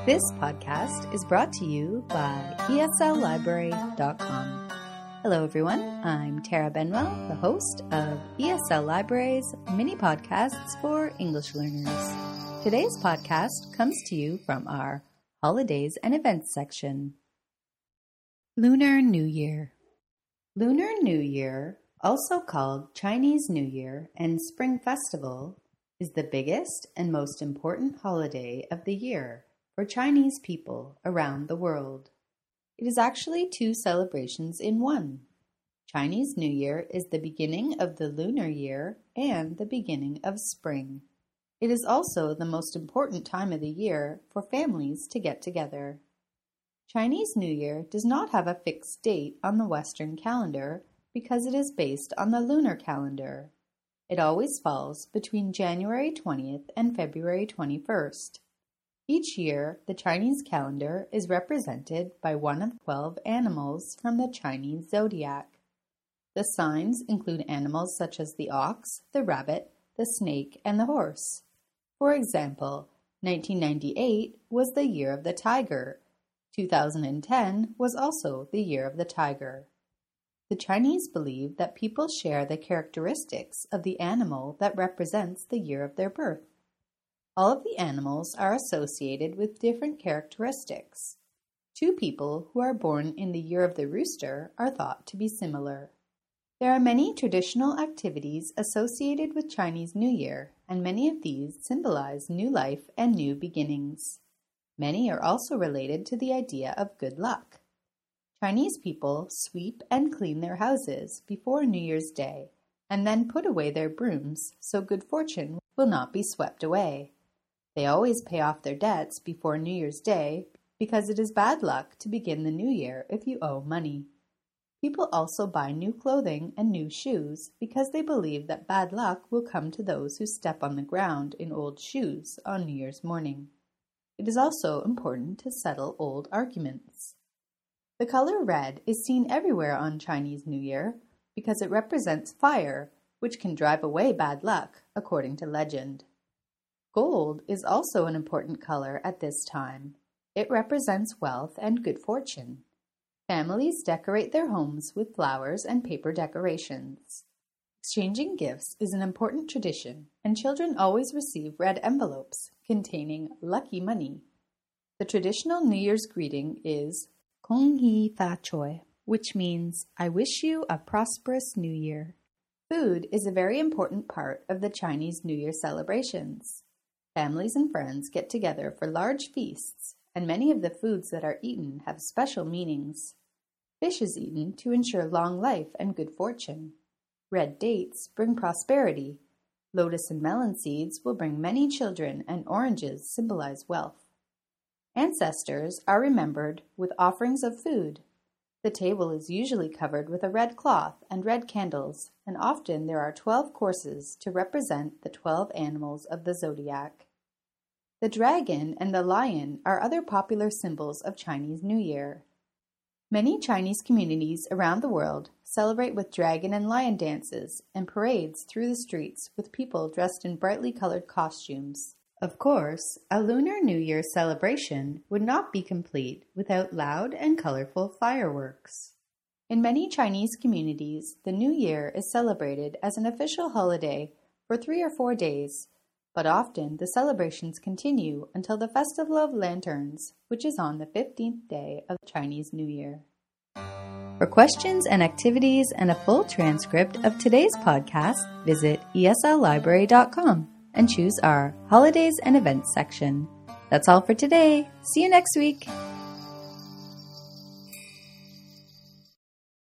This podcast is brought to you by ESLlibrary.com. Hello everyone, I'm Tara Benwell, the host of ESL Library's mini podcasts for English learners. Today's podcast comes to you from our Holidays and Events section. Lunar New Year. Lunar New Year, also called Chinese New Year and Spring Festival, is the biggest and most important holiday of the year for Chinese people around the world. It is actually two celebrations in one. Chinese New Year is the beginning of the lunar year and the beginning of spring. It is also the most important time of the year for families to get together. Chinese New Year does not have a fixed date on the Western calendar because it is based on the lunar calendar. It always falls between January 20th and February 21st. Each year, the Chinese calendar is represented by one of 12 animals from the Chinese zodiac. The signs include animals such as the ox, the rabbit, the snake, and the horse. For example, 1998 was the year of the tiger. 2010 was also the year of the tiger. The Chinese believe that people share the characteristics of the animal that represents the year of their birth. All of the animals are associated with different characteristics. Two people who are born in the year of the rooster are thought to be similar. There are many traditional activities associated with Chinese New Year, and many of these symbolize new life and new beginnings. Many are also related to the idea of good luck. Chinese people sweep and clean their houses before New Year's Day and then put away their brooms so good fortune will not be swept away. They always pay off their debts before New Year's Day because it is bad luck to begin the new year if you owe money. People also buy new clothing and new shoes because they believe that bad luck will come to those who step on the ground in old shoes on New Year's morning. It is also important to settle old arguments. The color red is seen everywhere on Chinese New Year because it represents fire, which can drive away bad luck, according to legend. Gold is also an important color at this time. It represents wealth and good fortune. Families decorate their homes with flowers and paper decorations. Exchanging gifts is an important tradition, and children always receive red envelopes containing lucky money. The traditional New Year's greeting is Kong Hee Fa Choi, which means, I wish you a prosperous New Year. Food is a very important part of the Chinese New Year celebrations. Families and friends get together for large feasts, and many of the foods that are eaten have special meanings. Fish is eaten to ensure long life and good fortune. Red dates bring prosperity. Lotus and melon seeds will bring many children, and oranges symbolize wealth. Ancestors are remembered with offerings of food. The table is usually covered with a red cloth and red candles, and often there are 12 courses to represent the 12 animals of the zodiac. The dragon and the lion are other popular symbols of Chinese New Year. Many Chinese communities around the world celebrate with dragon and lion dances and parades through the streets with people dressed in brightly colored costumes. Of course, a Lunar New Year celebration would not be complete without loud and colorful fireworks. In many Chinese communities, the New Year is celebrated as an official holiday for 3 or 4 days, but often the celebrations continue until the Festival of Lanterns, which is on the 15th day of Chinese New Year. For questions and activities and a full transcript of today's podcast, visit ESLlibrary.com. and choose our Holidays and Events section. That's all for today. See you next week.